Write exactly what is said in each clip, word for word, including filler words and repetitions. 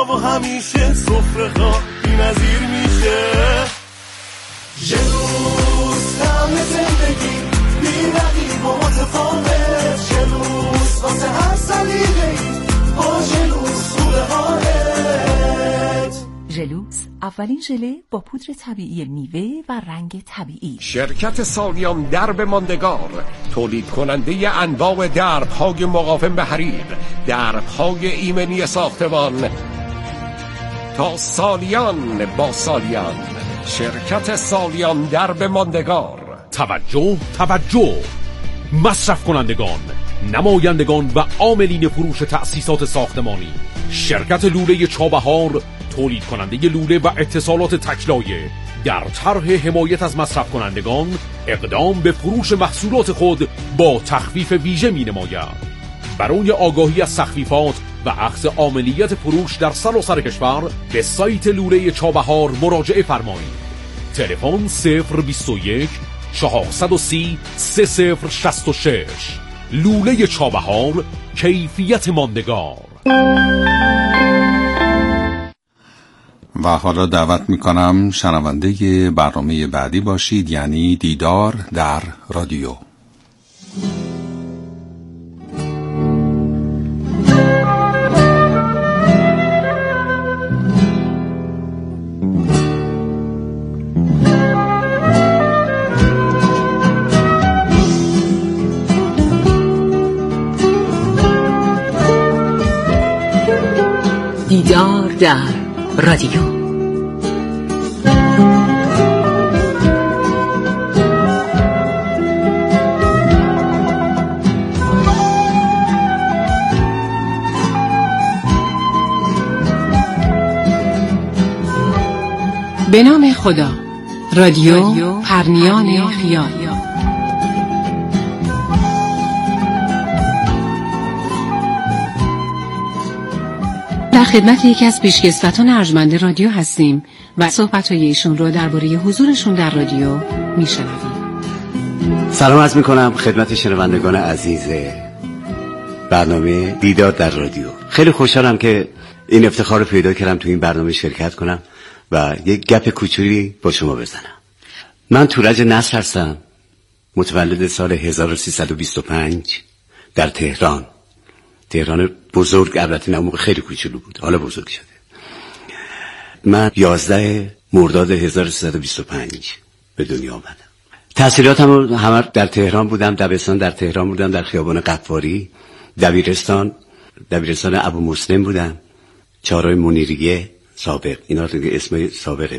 و همیشه سفره ها بی نظیر میشه. جلوس طعم زندگی بی رقیب و متفاوت، جلوس واسه هر سلیقه‌ای با جلوس خوبه هایت. ژلوس اولین ژله با پودر طبیعی میوه و رنگ طبیعی. شرکت سالیان درب ماندگار، تولید کننده انواع درب‌های مقاوم به حریق، درب‌های ایمنی ساختمان. تا سالیان با سالیان، شرکت سالیان درب ماندگار. توجه توجه مصرف کنندگان، نمایندگان و عاملین فروش تأسیسات ساختمانی، شرکت لوله چابهار تولید کننده لوله و اتصالات تکلایه در طرح حمایت از مصرف کنندگان اقدام به فروش محصولات خود با تخفیف ویژه می نماید. برای آگاهی از تخفیفات و اخذ عاملیت فروش در سراسر کشور به سایت لوله چابهار مراجعه فرمایید. تلفن صفر بیست و یک چهارصد و سی سه صفر شصت و شش. لوله چابهار، کیفیت ماندگار. و حالا دعوت میکنم شنونده برنامه بعدی باشید، یعنی دیدار در رادیو. دیدار در رادیو. به نام خدا. رادیو پرنیان خیال. در خدمت یکی از پیشکسوتان ارجمند رادیو هستیم و صحبت‌های ایشون رو درباره حضورشون در رادیو میشنویم. سلام عرض میکنم خدمت شنوندگان عزیز برنامه دیدار در رادیو. خیلی خوشحالم که این افتخار رو پیدا کردم تو این برنامه شرکت کنم و یک گپ کوچولی با شما بزنم. من تورج نصر هستم، متولد سال هزار و سیصد و بیست و پنج در تهران. تهران بزرگ، البته نه موقع خیلی کوچولو بود، حالا بزرگ شده. من یازده مرداد هزار و سیصد و بیست و پنج به دنیا آمدم. تحصیلاتم همه در تهران بودم. دبستان در تهران بودم، در خیابان قفاری. دبیرستان دبیرستان ابو مسلم بودم. چهارراه منیریه سابق، اینا دیگه اسم سابقه.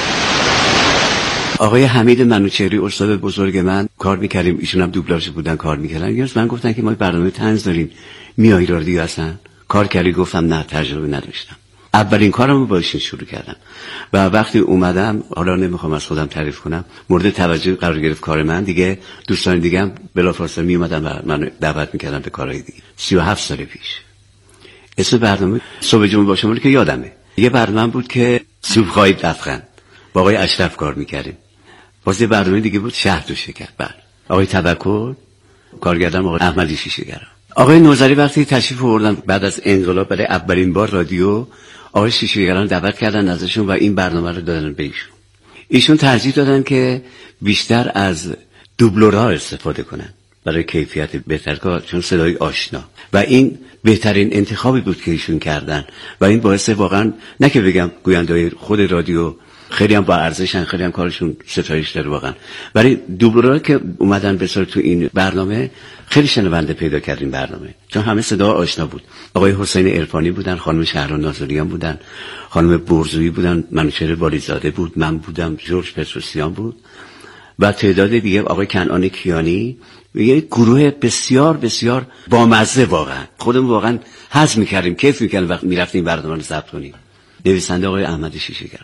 آقای حمید منوچهری استاد بزرگ من کار میکردیم، ایشون هم دوبلاژ بودن کار میکردن. یه روز من گفتن که ما برنامه طنز داریم، میای رادیو هستن کار کردی؟ گفتم نه، تجربه نداشتم. اولین کارم با ایشون شروع کردم و وقتی اومدم، حالا نمیخوام از خودم تعریف کنم، مورد توجه قرار گرفت کار من. دیگه دوستان دیگه هم بلافاصله می اومدن و من دعوت میکردن به کارهای دیگه. سی و هفت سال پیش اسم برنامه صبح جمعه با شما که یادمه. یه برنامه بود که سوپخای دفخن با آقای اشرف کار میکردیم. باز یه برنامه دیگه بود شهد و شکر. بعد آقای توکل کارگردان آقای احمدی شیشه‌گر. آقای نوذری وقتی تشریف آوردن بعد از انقلاب برای اولین بار رادیو، آقای شیشه‌گران دعوت کردن ازشون و این برنامه رو دادن به ایشون. ایشون ترجیح دادن که بیشتر از دوبلورها استفاده کنن برای کیفیت بهتر کار، چون صدای آشنا، و این بهترین انتخابی بود که ایشون کردن و این باعث واقعا نه که بگم گوینده‌های خود رادیو خیلی هم با ارزشن، خیلی هم کارشون ستایش داره واقعا، ولی دوبلورها که اومدن به صورت تو این برنامه خیلی شنونده پیدا کردیم برنامه، چون همه صدا آشنا بود. آقای حسین عرفانی بودن، خانم شهرام ناظریان بودن، خانم برزویی بودن، منوچهر والیزاده بود، من بودم، جورج پتروسیان بود و تعداد دیگه، آقای کنعان کیانی. یه گروه بسیار بسیار بامزه، واقعا خودمون واقعا حظ می‌کردیم، کیف می‌کردیم وقت می‌رفتیم برنامه رو ضبط کنیم. نویسنده آقای احمد شیشه‌گر.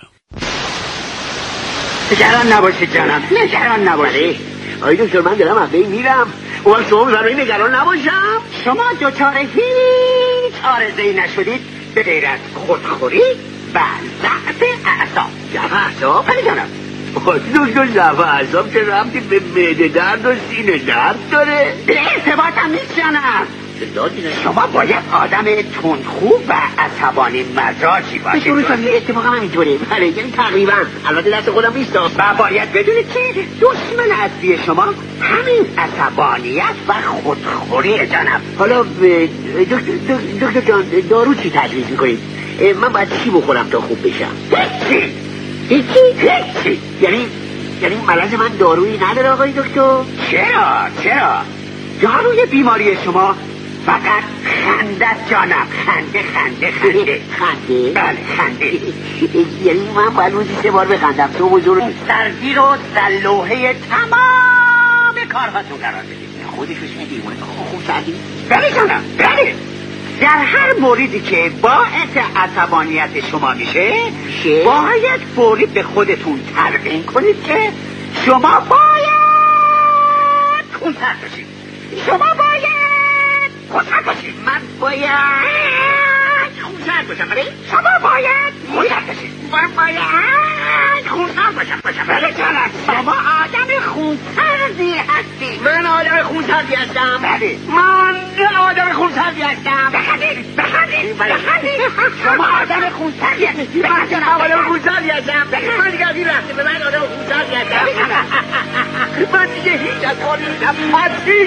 نگران نباشید جانم، نگران نباشید. آقای دکتر من دارم از بین میرم، اون شما برای نگران نباشم. شما دوچار هیچ عارضه‌ای نشدید به غیر از خودخوری و ضعف اعصاب. ضعف اعصاب؟ بله جانم. دکتر ضعف اعصاب چه ربطی به معده درد و سینه درد داره؟ به ارتباط هم نیست جانم. شما باید آدم تندخو و عصبانی مزاجی باشید. به درست اتفاقا همینطوره. بله یعنی تقریبا، البته دست خودم نیست. و باید بدونید که دشمن اصلی شما همین عصبانیت و خودخوری جناب. حالا دکتر جان دارو چی تجویز میکنید؟ من باید چی بخورم تا خوب بشم؟ هیچی هیچی هیچی یعنی یعنی مرض من دارویی نداره آقای دکتر؟ چرا چرا داروی بیماری شما فقط خنده جانم. خنده خنده خنده خنده بله خنده. یعنی من باید روزی سه بار بخندم تو بزرگ سردی رو در لوحه تمام کارهاتون قرار بدید. خودش بشنه دیمونه خوب سردی؟ بله جانم بله. در هر موردی که باعث عصبانیت شما میشه باید فوری به خودتون تلقین کنید که شما باید خونسرد باشید. شما باید خونسرد باشید. من باید خونسرد باشم. بله شما باید خونسرد باشید. من باید خونسرد باشم باشم بله جانم. شما آدم خونسردی هستی. من آدم خونسردی هستم. بله من آدم خونسردی هستم. بخندید بخندید بخندید. شما آدم خونسردی هستی. من آدم خونسردی هستم. من دیگه از این رفته به من آدم خونسردی هستم. من دیگه هیچ از کاری نیستم. هستی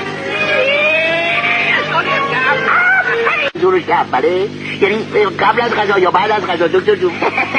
درست بله؟ یعنی قبل از غذا یا بعد از غذا دکتر جون؟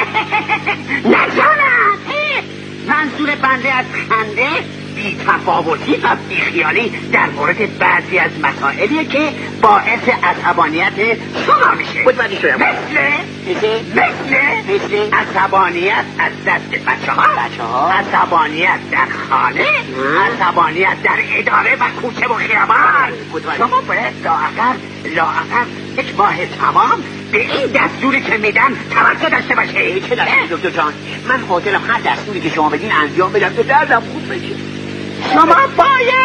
نجانم منظور بنده از خنده بی تفاوتی و بی خیالی در مورد بعضی از مسائلیه که باعث عصبانیت شما میشه. متوجه شدم. مثل مثل مثل مثل عصبانیت از دست بچه ها بچه ها عصبانیت در خانه عصبانیت در اداره و کوچه و خیابان. شما باید لااقل لااقل یک ماه تمام به این دستوری که میدن توجه داشته باشه. چه دستوری دکتر جان؟ من حاضرم هر دستوری که شما بدین انجام بدم تا دردم خوب بشه. شما باید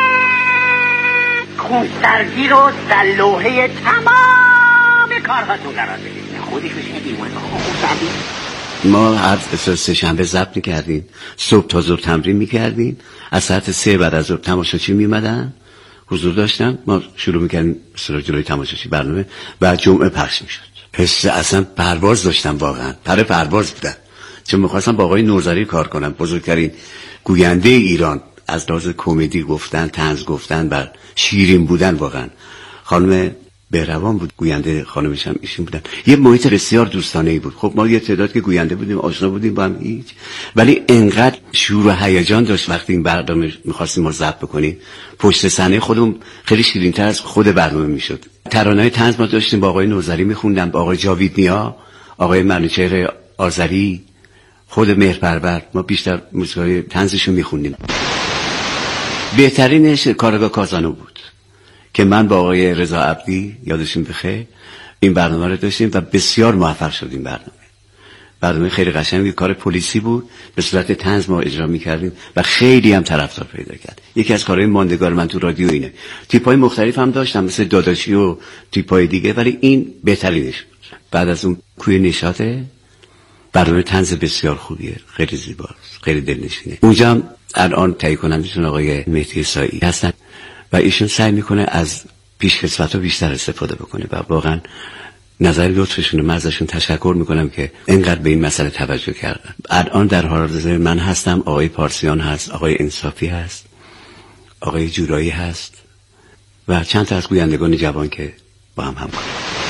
خونسردی رو در لوحه تمام کارهاتون قرار بدید. خودش بشینه دیمونه خونسردی. ما هر سه شنبه ضبط میکردیم، صبح تا ظهر تمرین میکردیم، از ساعت سه بعد از ظهر تماشاچی میمدن حضور داشتن، ما شروع میکردیم سراغ جلوی تماشاچی برنامه و جمعه پخش میشد. حس اصلا پرواز داشتم، واقعا پر پرواز بودم، چون میخواستم با آقای نوذری کار کنم، بزرگترین گوینده ایران از لحاظ کمدی گفتن، طنز گفتن و شیرین بودن. واقعا خانم بهروان بود گوینده، خانمش هم ایشون بودن. یه محیط بسیار دوستانه‌ای بود. خب ما یه تعداد که گوینده بودیم، آشنا بودیم با هم هیچ، ولی انقدر شور و هیجان داشت وقتی این برنامه می‌خواستیم ما ضبط بکنیم. پشت صحنه خودمون خیلی شیرین‌تر از خود برنامه میشد. ترانه‌های طنز ما داشتیم، با آقای نوذری می‌خوندم، با آقای جاوید نیا، آقای منوچهر آذری، خود مهرپرور، ما بیشتر موسیقی طنزشون می‌خوندیم. بهترینش کارگاه کازانو بود که من با آقای رضا عبدی یادشون بخیر این برنامه رو داشتیم و بسیار موفق شدیم. برنامه برنامه خیلی قشنگی، کار پلیسی بود، به صورت طنز ما اجرا می‌کردیم و خیلی هم طرفدار پیدا کرد. یکی از کارهای ماندگار من تو رادیو اینه. تیپ‌های مختلف هم داشتم مثل داداشی و تیپ‌های دیگه، ولی این بهترینش بود. بعد از اون کوی نشاطه، برنامه طنز بسیار خوبیه، خیلی زیباست، خیلی دلنشینه. اونجا هم الان تهیه کنندشون آقای مهدی سایی هستن و ایشون سعی میکنه از پیشکسوت‌ها بیشتر استفاده بکنه و واقعا نظر لطفشون رو من ازشون تشکر میکنم که اینقدر به این مسئله توجه کردن. الان در حال حاضر من هستم، آقای پارسیان هست، آقای انصافی هست، آقای جورایی هست و چند تا از گویندگان جوان که با هم همکار.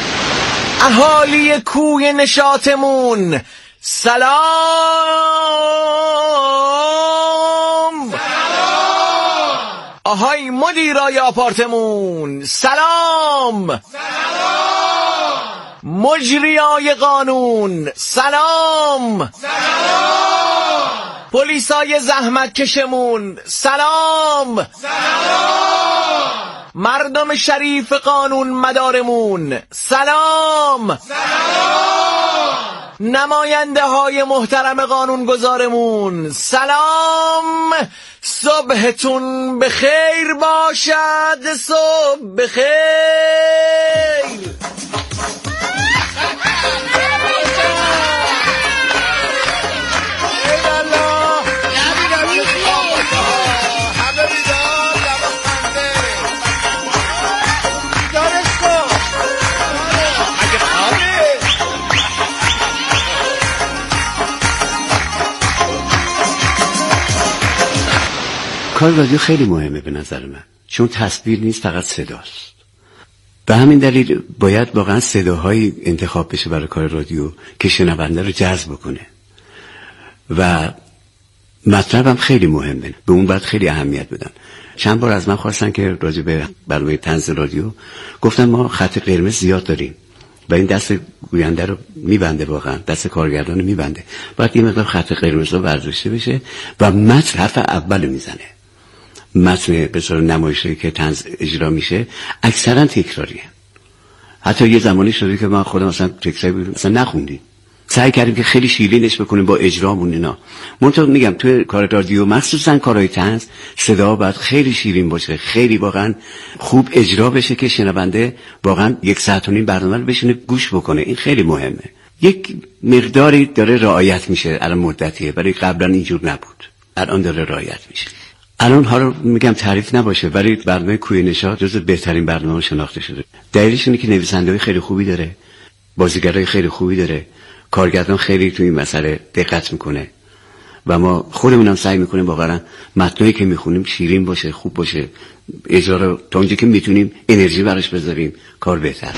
اهالی کوی نشاطمون سلام. آهای مدیرای آپارتمون سلام. سلام. مجریای قانون سلام. سلام. پلیسای زحمت کشمون سلام. سلام. مردم شریف قانون مدارمون سلام. سلام. نماینده های محترم قانون گذارمون سلام. صبحتون بخیر باشد، صبح بخیر. کار رادیو خیلی مهمه به نظر من، چون تصویر نیست، فقط صداست. به همین دلیل باید واقعا صداهایی انتخاب بشه برای کار رادیو که شنونده رو جذب کنه و مطلبم خیلی مهمه، به اون باید خیلی اهمیت بدن. چند بار از من خواستن که راجع به برنامه طنز رادیو، گفتم ما خط قرمز زیاد داریم و این دست گوینده رو میبنده، واقعا دست کارگردان رو میبنده. باید یه مقدار خط قرمز رو برداشته بشه و متن حرف اول میزنه. متن به صورت نمایشی که طنز اجرا میشه اکثرا تکراریه. حتی یه زمانی شده که من خودم اصلا تکراری بود اصلا نخوندیم، سعی کردیم که خیلی شیرینش بکنیم با اجرامون اینا. منتها میگم توی کار رادیو مخصوصا کارهای طنز صدا باید خیلی شیرین باشه، خیلی واقعا خوب اجرا بشه که شنونده واقعا یک ساعت و نیم برنامه رو بشینه گوش بکنه. این خیلی مهمه. یک مقداری داره رعایت میشه الان مدتیه، ولی قبلا اینجور نبود، الان داره رعایت میشه. الان حالا میگم تعریف نباشه، ولی برنامه کوی نشاط جزو بهترین برنامه شناخته شده. دلیلش اینه که نویسنده‌های خیلی خوبی داره، بازیگرای خیلی خوبی داره، کارگردان خیلی توی این مسئله دقت میکنه و ما خودمونم سعی میکنیم واقعا متنایی که میخونیم شیرین باشه، خوب باشه، اجرا رو تا اونجا که میتونیم انرژی براش بذاریم، کار بهتر.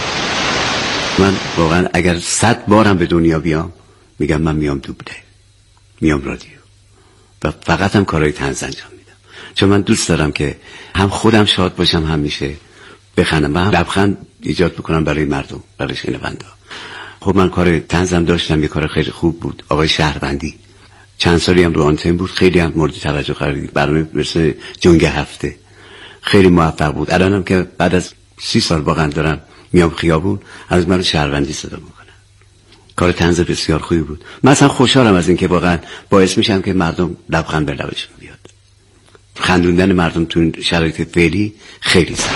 من واقعا اگر صد بارم به دنیا بیام میگم من میام دوبله، میام رادیو و فقط هم کارهای طنز انجام میدم، چون من دوست دارم که هم خودم شاد باشم، هم میشه بخندم و هم لبخند ایجاد بکنم برای مردم، برای شنونده. خب من کار طنزم داشتم، یه کار خیلی خوب بود، آقای شهروندی، چند سالی هم رو آنتن بود، خیلی هم مورد توجه قرار گرفت، برنامه مثل جنگ هفته خیلی موفق بود. الانم که بعد از سی سال واقعا دارم میام خیابون از من شهروندی صدا میکنن. کار طنز بسیار خوبی بود. من اصلا خوشحالم از این که واقعا باعث میشم که مردم لبخند به لبشون بیاد. خندوندن مردم تو این شرایط فعلی خیلی سخته.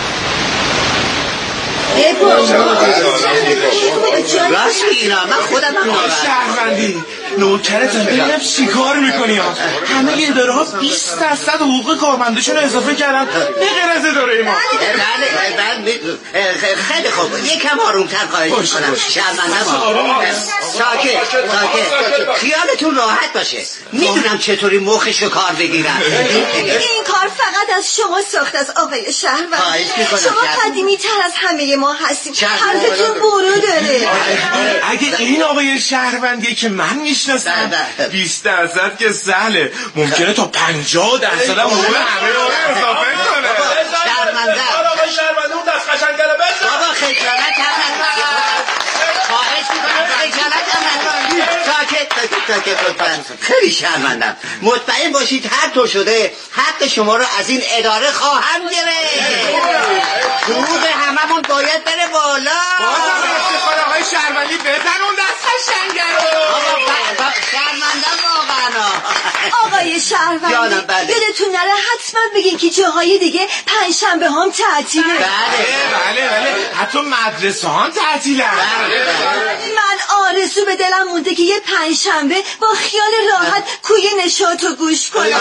راست میگیرم، من خودم هم شهروندی نوکرتم ببینم چی کار میکنی ها. همه یه اداره ها بیست درصد حقوق کارمندشون رو اضافه کردن به غیر از اداره ما. بله خیلی خوب، یکم آرومتر خواهش میکنم شهروندم. ساکت ساکت، خیالتون راحت باشه، میدونم چطوری مخش رو کار بگیرم. این کار فقط از شما ساخت از آقای شهروندی. شما قدیمی تر از همه ما هستیم، حرفتون برو داره. اگه این آقای شهروندیه که من میشناسم بیست درصد که سهله، ممکنه تا پنجاه درصد هم حقوق همه رو اضافه کنه. شهرونده آقای شهرونده اون دست قشنگ داره بزن. بابا خجالت هم خواهش میکنم خجالت هم ساکت ساکت ساکت. خیلی شرمندم، مطمئن باشید هر طور شده حق شما رو از این اداره خواهم گرفت. حقوق هممون باید بره بالا. بازم افتخار آقای شهروندی بزن اون دست قشنگه رو. شرمندم واقعا. آقای شهروندی یادتون نره حتما بگین که جاهای دیگه پنجشنبه هم تعطیله. بله بله بله، حتی مدرسه هم تعطیلن. من آرزو به دلم مونده که یه پنجشنبه با خیال راحت کوی نشاطو گوش کنم.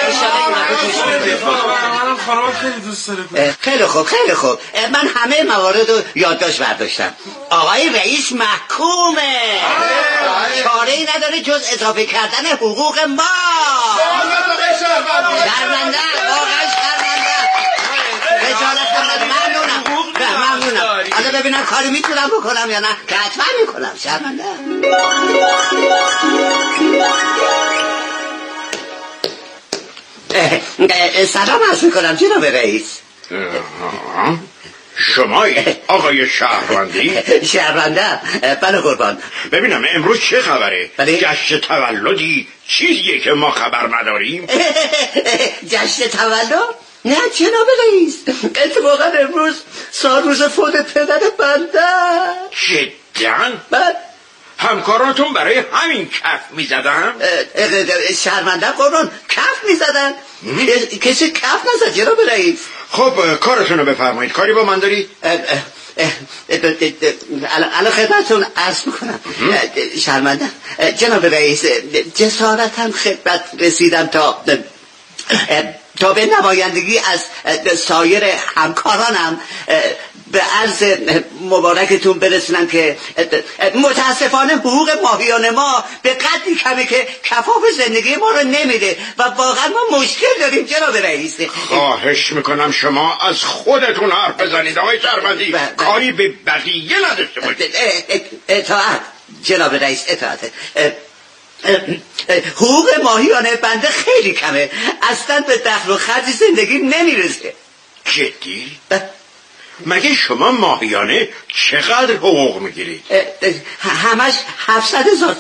منم خانم خیلی دوست داره. خیلی خوب خیلی خوب، من همه موارد رو یادداشت برداشتم. آقای رئیس محکومه، چاره ای نداره جز اضافه کردن حقوق ما. شرمنده، واقعا شرمنده. رجالت هم ممنونم ممنونم. حالا ببینم کاری میتونم بکنم یا نه، که حتما میکنم. شرمنده. سلام عرض میکنم جناب رئیس. شمایی آقای شهروندی؟ شهرونده بله قربان. ببینم امروز چه خبره؟ جشن تولدی چیزیه که ما خبر نداریم؟ جشن تولد؟ نه جناب رئیس، اتفاقا امروز سال روز فوت پدر بنده. جداً؟ بله. همکاراتون برای همین کف می زدن؟ شرمنده قربان، کف می زدن؟ کسی کف نزد جناب رئیس. خب کارتون رو بفرمایید. کاری با من داری؟ الان خدمتتون عرض میکنم. شرمنده جناب رئیس، جسارتاً خدمت رسیدم تا تا به نمایندگی از سایر همکارانم به عرض مبارکتون برسونم که متاسفانه حقوق ماهیانه ما به قدری کمه که کفاف زندگی ما رو نمیده و واقعا ما مشکل داریم جناب رئیس. خواهش میکنم شما از خودتون حرف بزنید آقای شهروندی، کاری به بقیه نداشته باشید. اطاعت جناب رئیس، اطاعت. حقوق ماهیانه بنده خیلی کمه، اصلا به دخل و خرج زندگی نمیرسه. جدی؟ مگه شما ماهیانه چقدر حقوق میگیرید؟ همش هفتصد هزار.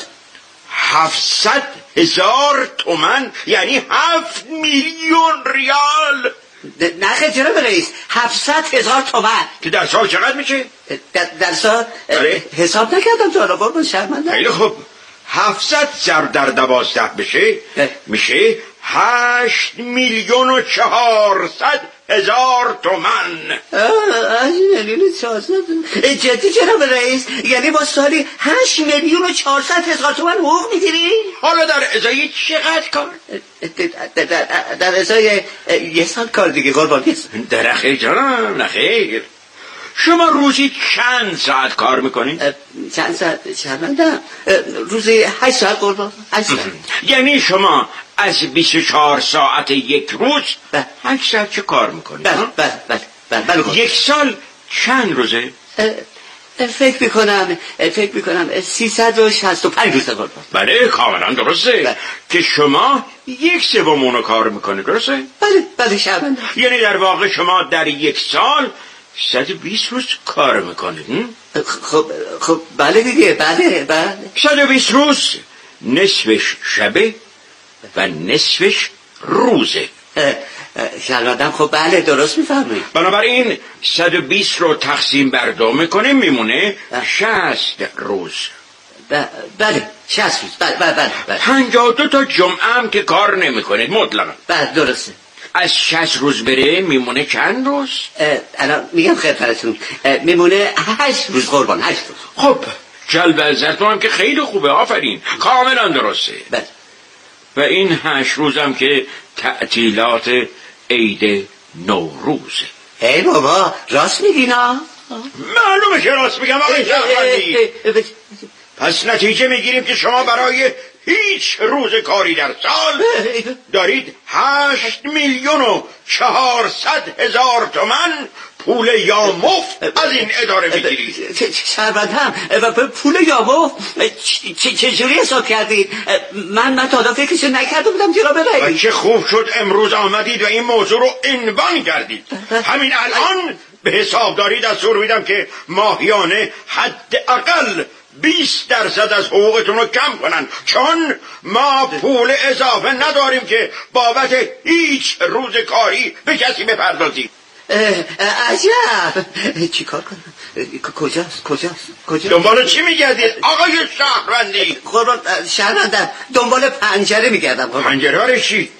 هفتصد هزار تومن؟ یعنی هفت میلیون ریال؟ نه خیلی جناب رئیس، هفتصد هزار تومن. که در سال چقدر میشه؟ در, در سال حساب نکردم تا الان من شرمنده. خیلی خوب، هفتصد ضرب در دوازده بشه میشه هشت میلیون و چهارصد هزار تومن. هشت میلیون و چهارصد. جدی جناب رئیس؟ یعنی با سالی هشت میلیون و چهارصد هزار تومن حقوق میگیری؟ حالا در ازای چقدر کار؟ در, در, در ازای یه سال کار دیگه قربان. در خیر جانم، نخیر. شما روزی چند ساعت کار میکنید؟ چند ساعت؟ چند روزی هشت ساعت قربان. هشت ساعت. یعنی شما از بیست و چهار ساعت یک روز هشت ساعت چه کار میکنید؟ بله بله بله بله. یک سال چند روزه؟ فکر میکنم فکر میکنم سیصد و شصت و پنج روزه قربان. بله کاملا درسته. بله. که شما یک سوم اونو کار میکنید، درسته؟ بله بله شرمنده. یعنی در واقع شما در یک سال صد و بیست روز کار میکنید. خب خب بله دیگه، بله بله. صد و بیست روز نصفش شبه و نصفش روزه. شرمندم. خب بله درست میفهمید. بنابراین صد و بیست رو تقسیم بر دو میکنیم میمونه شصت روز. بله شصت روز. بله بله بله. پنجاه و دو تا جمعه هم که کار نمیکنید مطلقا. بله درسته. از شصت روز بره میمونه چند روز؟ الان میگم خدمتتون میمونه هشت روز قربان. هشت روز. خب جلب ازتون هم که خیلی خوبه، آفرین، کاملا درسته. بله. و این هشت روز هم که تعطیلات عید نوروزه. ای بابا راست میگینا؟ معلومه که راست میگم آقای شهروندی. پس نتیجه میگیریم که شما برای هیچ روز کاری در سال دارید هشت میلیون و چهارصد هزار تومن پول یا مفت از این اداره میگیرید. شربت هم پول یا مفت چجوری حساب کردید؟ من من تا فکرشو نکرده بودم جناب رئیس. و چه خوب شد امروز آمدید و این موضوع رو عنوان کردید. همین الان به حساب دارید از سور میدم که ماهیانه حداقل بیست درصد از حقوقتون رو کم کنن، چون ما پول اضافه نداریم که بابت هیچ روز کاری به کسی بپردازیم. عجب. چی کار کنم؟ کجاست کجاست کجاست؟ دنبال چی میگردید آقای شهروندی؟ قربان شهروندم دنبال پنجره میگردم. پنجره ها چی؟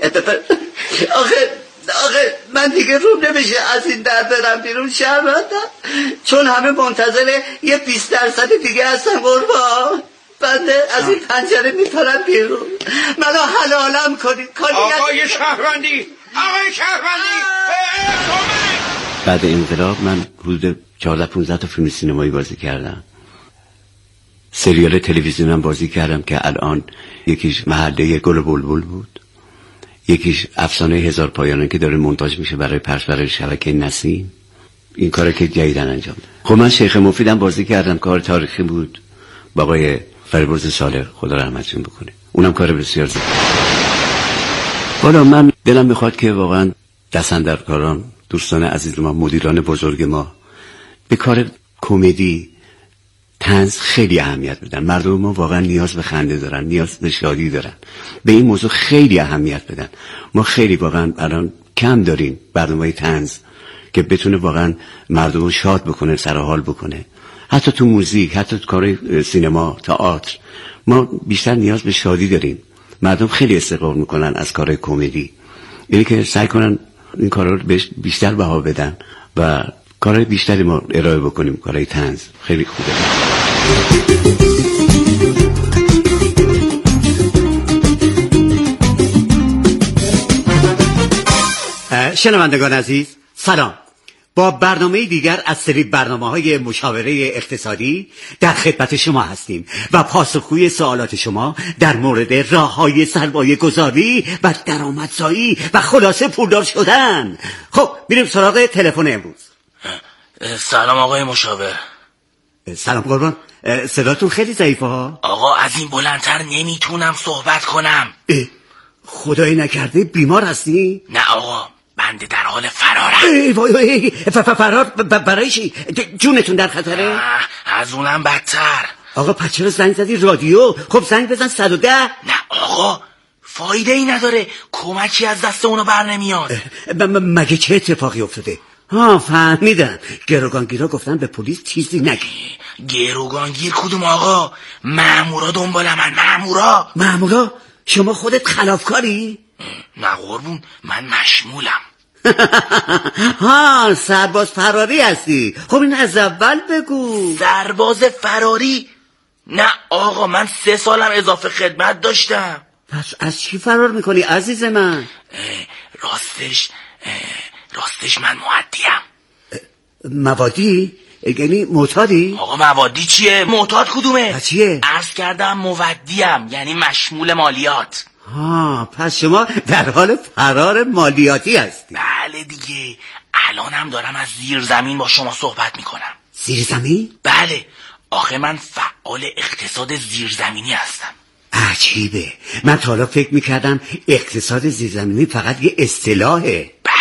آخه آخه من دیگه روم نمیشه از این در برم بیرون شرمندم، چون همه منتظر یه بیست درصد دیگه هستن قربان. بنده از این پنجره میپرم بیرون، منو حلالم کنید. آقای شهروندی آقای شهروندی بعد انقلاب من حدود چهارده پانزده تا فیلم سینمایی بازی کردم، سریال تلویزیونم بازی کردم که الان یکیش محله گل و بلبل بود، یکیش افسانه هزار پایانه که داره مونتاژ میشه برای پخش برای شبکه نسیم. این کار که جدیدن انجام دادم. خب من شیخ مفیدم بازی کردم، کار تاریخی بود با آقای فریبرز صالح، خدا رحمتشون بکنه، اونم کار بسیار زیبا. حالا من دلم میخواد که واقعا دستاندرکاران، دوستان عزیز ما، مدیران بزرگ ما به کار کمدی، طنز خیلی اهمیت بدن. مردم ما واقعا نیاز به خنده دارن، نیاز به شادی دارن، به این موضوع خیلی اهمیت بدن. ما خیلی واقعا الان کم داریم برنامه‌های طنز که بتونه واقعا مردم رو شاد بکنه، سرحال بکنه. حتی تو موزیک، حتی تو کار سینما، تئاتر، ما بیشتر نیاز به شادی داریم. مردم خیلی استقبال میکنن از کارهای کمدی، یعنی که سعی کنن این کارا رو بیشتر بها بدن و کارهای بیشتری ما ارائه بکنیم. کارهای طنز خیلی خوبه. شنوندگان عزیز سلام. با برنامه دیگر از سری برنامه‌های مشاوره اقتصادی در خدمت شما هستیم و پاسخگوی سوالات شما در مورد راه‌های سرمایه گذاری و درآمدزایی و خلاصه پولدار شدن. خب میریم سراغ تلفن امروز. سلام آقای مشاور. سلام قربان، صداتون خیلی ضعیفه ها. آقا از این بلندتر نمیتونم صحبت کنم. خدایی نکرده بیمار هستی؟ نه آقا، بنده در حال فرارم. ای وای وای، فرار برای چی؟ جونتون در خطره؟ از اونم بدتر. آقا پس چرا زنگ زدی رادیو؟ خب زنگ بزن صد و ده. نه آقا، فایده ای نداره، کمکی از دست اونو بر نمیاد. مگه چه اتفاقی افتاده؟ ها فهمیدم، گروگانگیرا گفتن به پلیس چیزی نگی. گروگانگیر کدوم آقا؟ مامورا دنبال من. مامورا مامورا؟ شما خودت خلافکاری؟ نه قربون، من مشمولم. ها سرباز فراری هستی؟ خب این از اول بگو. سرباز فراری؟ نه آقا، من سه سالم اضافه خدمت داشتم. پس از چی فرار میکنی عزیز من؟ راستش راستش من معدیم. موادی؟ یعنی معتادی؟ آقا موادی چیه؟ معتاد کدومه؟ پس چیه؟ عرض کردم مودیم، یعنی مشمول مالیات. ها پس شما در حال فرار مالیاتی هستی؟ بله دیگه، الانم دارم از زیر زمین با شما صحبت میکنم. زیر زمین؟ بله، آخه من فعال اقتصاد زیرزمینی هستم. عجیبه، من تا حالا فکر میکردم اقتصاد زیرزمینی فقط یه اصطلاحه. به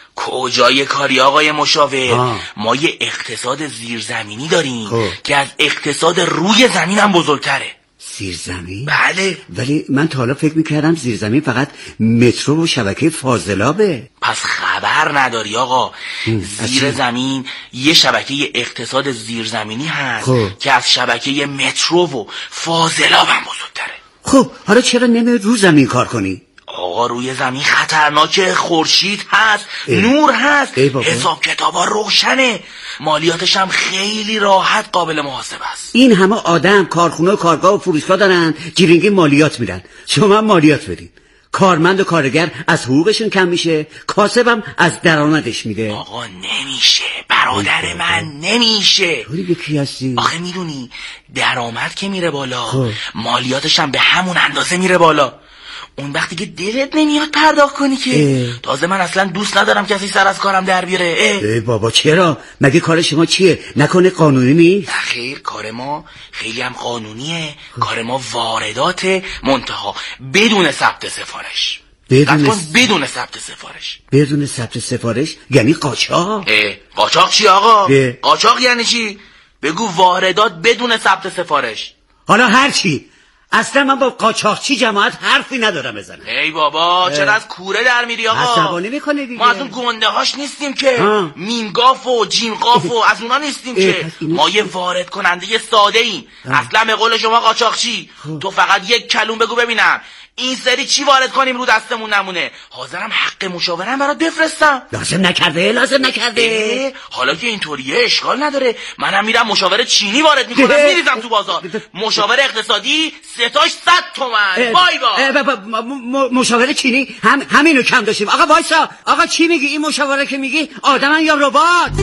کجای کاری آقای مشاور؟ آه. ما یه اقتصاد زیرزمینی داریم خوب. که از اقتصاد روی زمین هم بزرگتره. زیرزمین؟ بله. ولی من تا حالا فکر میکردم زیرزمین فقط مترو و شبکه فاضلابه. پس خبر نداری آقا، زیر زمین یه شبکه اقتصاد زیرزمینی هست خوب. که از شبکه مترو و فاضلاب هم بزرگتره. خب حالا چرا نمی رو زمین کار کنی؟ آقا روی زمین خطرناکه، خورشید هست، اه. نور هست، حساب کتابا روشنه، مالیاتش هم خیلی راحت قابل محاسبه است. این همه آدم کارخونه و کارگاه و فروشگاه دارن، جیرینگی مالیات میدن، شما مالیات بدین. کارمند و کارگر از حقوقشون کم میشه، کاسبم از درآمدش میده. آقا نمیشه برادر ای من، نمیشه. تو دیگه کی هستی؟ آخه میدونی درآمد که میره بالا خوب. مالیاتش هم به همون اندازه میره بالا. اون وقتی که دلت نمیاد پرداخت کنی که اه. تازه من اصلا دوست ندارم کسی سر از کارم در بیاره. اه. اه بابا چرا؟ مگه کار شما چیه؟ نکنه قانونی نیست؟ نه خیر، کار ما خیلی هم قانونیه. کار ما واردات، منتها بدون ثبت سفارش. بدون س... بدون ثبت سفارش. بدون ثبت سفارش یعنی قاچاق؟ قاچاق چی آقا؟ اه. قاچاق یعنی چی؟ بگو واردات بدون ثبت سفارش. حالا هر چی. اصلا من با قاچاقچی جماعت حرفی ندارم بزنم. ای بابا اه. چرا از کوره در میری آقا؟ عصبانی میکنه دیگه. ما از اون گنده هاش نیستیم که ها. میمگاف و جیمقاف و از اونا نیستیم که. ما یه وارد کننده ساده ایم. اصلا به قول شما قاچاقچی. تو فقط یک کلوم بگو ببینم این سری چی وارد کنیم رو دستمون نمونه. حاضرم حق مشاورم برات بفرستم. لازم نکرده لازم نکرده. حالا که اینطوریه اشکال نداره، منم میرم مشاور چینی وارد میکنم، میریزم تو بازار. مشاور اقتصادی ستاش صد تومن. بای بای. مشاور چینی هم همینو کم داشتیم. آقا وایسا، آقا چی میگی؟ این مشاوره که میگی آدمن یا ربات؟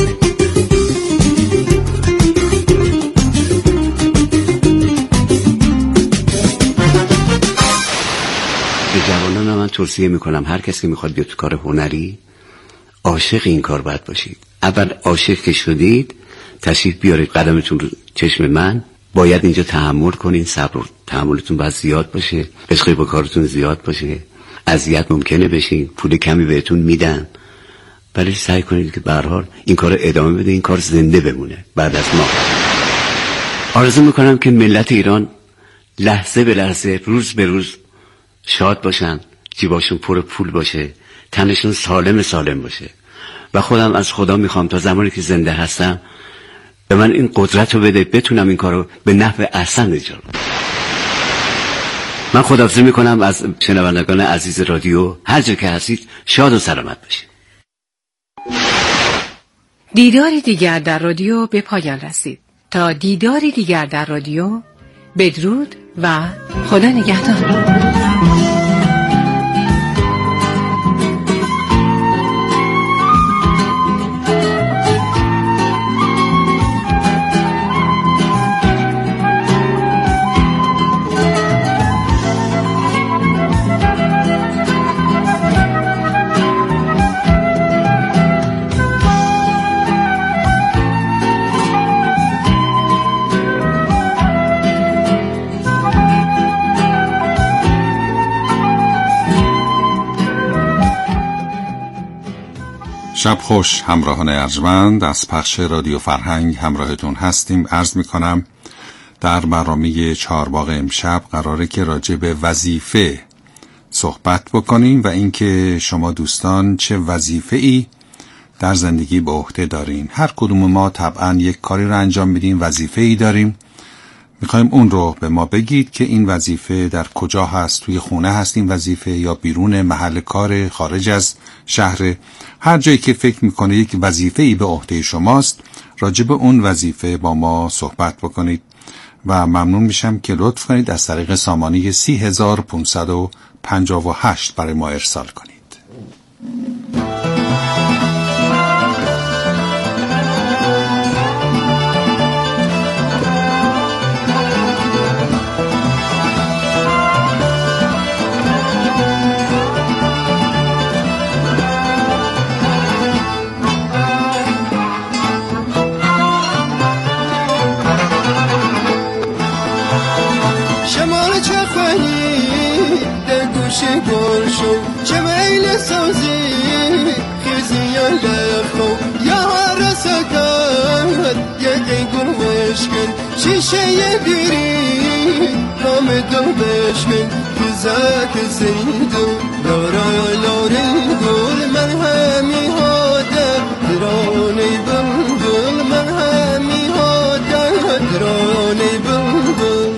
به جوانان من توصیه میکنم هر کسی که میخواد بیاد تو کار هنری عاشق این کار باید باشید. اول عاشق که شدید تشریف بیارید قدمتون رو چشم من. باید اینجا تحمل کنین، صبر تحملتون باید زیاد باشه، عشق با کارتون زیاد باشه. اذیت ممکنه بشین، پول کمی بهتون میدن، ولی سعی کنید که به هر حال این کار ادامه بده، این کار زنده بمونه بعد از ما. آرزو میکنم که ملت ایران لحظه به لحظه، روز به روز شاد باشن، جیباشون پر پول باشه، تنشون سالم سالم باشه. و خودم از خدا میخوام تا زمانی که زنده هستم به من این قدرت رو بده بتونم این کارو به نحو احسن اجرا کنم. من خداحافظی میکنم از شنوندگان عزیز رادیو. هر جا که هستید شاد و سلامت باشید. دیداری دیگر در رادیو به پایان رسید. تا دیداری دیگر در رادیو، بدرود و خدا نگهدار. شب خوش همراهان ارجمند، از پخش رادیو فرهنگ همراهتون هستیم. عرض میکنم در برنامه چهارباغ امشب قراره که راجع به وظیفه صحبت بکنیم و اینکه شما دوستان چه وظیفه‌ای در زندگی به عهده دارین. هر کدوم ما طبعا یک کاری رو انجام میدیم، وظیفه‌ای داریم، میخوایم اون رو به ما بگید که این وظیفه در کجا هست، توی خونه هست این وظیفه یا بیرون محل کار، خارج از شهر، هر جایی که فکر میکنه یک وظیفه‌ای به عهده شماست راجع به اون وظیفه با ما صحبت بکنید و ممنون میشم که لطف کنید از طریق سامانه سی هزار و پانصد و پنجاه و هشت برای ما ارسال کنید. گل شو چه میل سازی خیزی یا لفو یا هر سکر یکی گل وشکن شیشه یه دیری نام دل بشکن کزاک زیدو لارا لاری گل من همی هاده درانی بلبل من همی هاده درانی بلبل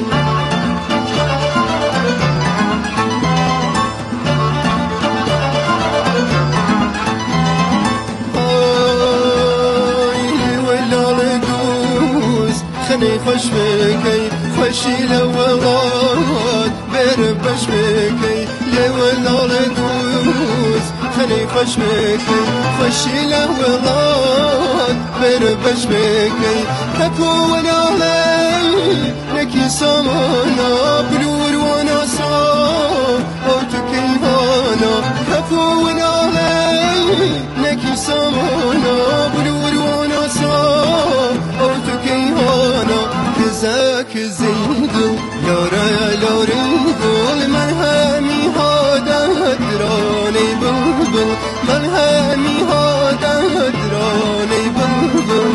خوش بکی خوشی لولاد بر بش بکی لولاد دوز خنی خوش بکی خوشی لولاد بر بش بکی کپو و نالی نکی سامانا بلور و ناسا او تو کیوانا کپو و نالی نکی سامانا بلور و ناسا او تو کیوانا زاك زيدو لورا لوري قول من هامي هادا دراني بلبل من هامي هادا دراني بلبل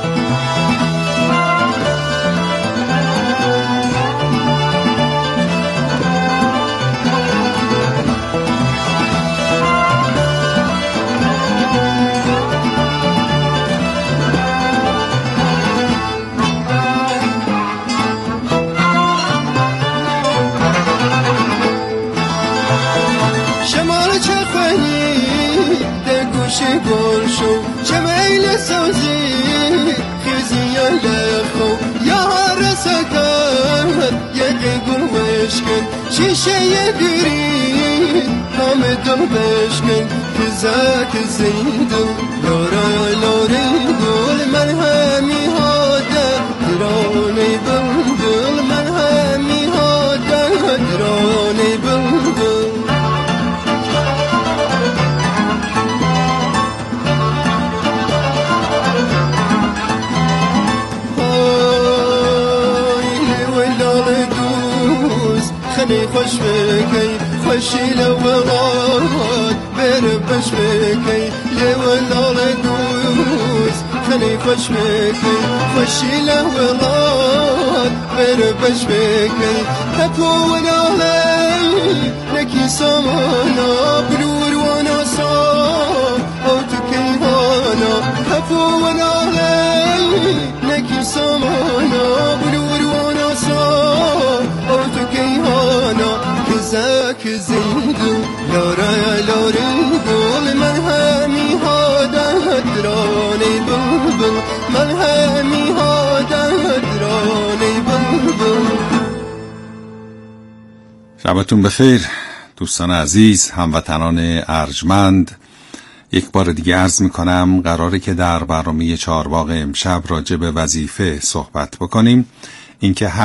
گل شو چه میل سازی خیزی یا لفو یا هر سکر یکی گل وشکن شیشه یه دیری نام دل بشکن کزاک زیدو لارا لاری گل من همی هاده درانی بلبل من همی هاده درانی بلبل خنی خوش بکی خوشی لولاد بر بش بکی لولاد دوز خنی خوش بکی خوشی لولاد بر بش بکی کپو و نالی نکی سامانا بلور و ناسا او تو کیوانا کپو و نالی نکی سامانا بلور و ناسا او تو کیوانا کزاک زیدو لارا لاری گل من همی هادا درانی بلبل من همی هادا درانی بلبل. شبتون بخیر دوستان عزیز، هموطنان ارجمند. یک بار دیگه عرض میکنم قراره که در برنامه چهارباغ امشب راجع به وظیفه صحبت بکنیم. اینکه